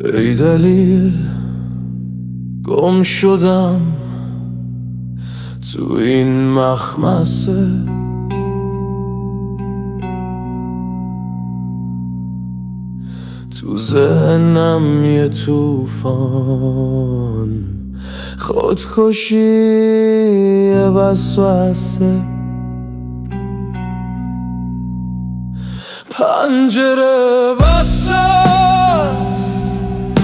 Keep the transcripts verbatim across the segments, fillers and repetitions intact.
ای دلیل گم شدم تو این مخمسه، تو ذهنم یه توفان خودکشی وسوسه، پنجره بسته است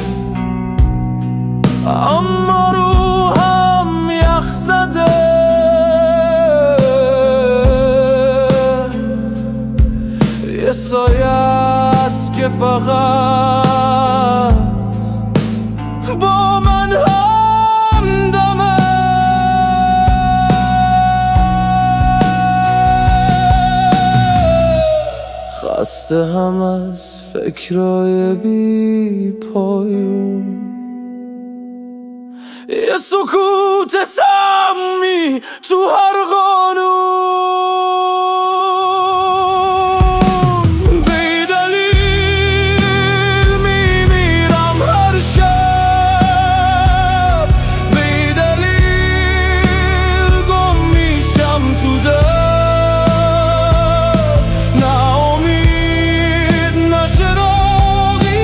اما روحم یخ زده، یه سایه است که فقط با من همدمه، خسته هم از فکرای بی پایون، یه سکوت سمی تو هر قانون، بی دلیل میمیرم هر شب، بی دلیل گم میشم تو در، نه امید نه چراغی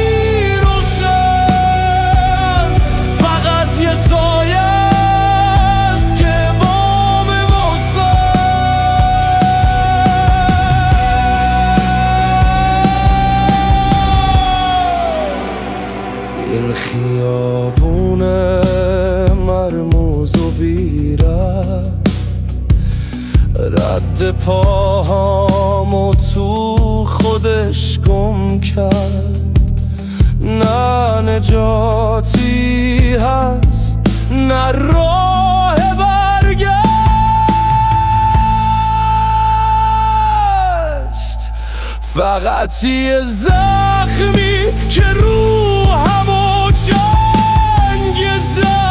روشن، فقط یه سایه است که بام وسط، این خیابون مرموز و بیره رد پاهامو تو خودش گم کرد، نه نجاتی هست نه راه برگشت، فقط یه زخمی که روحمو جنگ زد،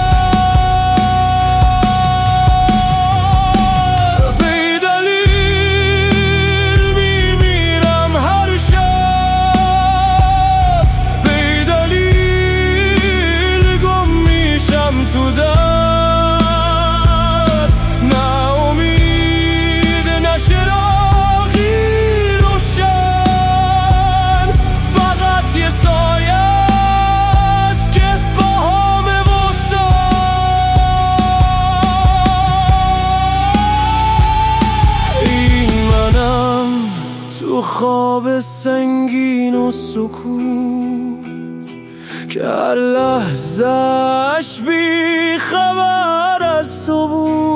بی دلیل میمیرم هر شب، بی دلیل گم میشم تو در، نه امید نه چراغی روشن، فقط یه سایه است که باهام وسط، این منم تو خواب سنگین و سکوت که هر لحظه‌اش بی خبر از تو بود.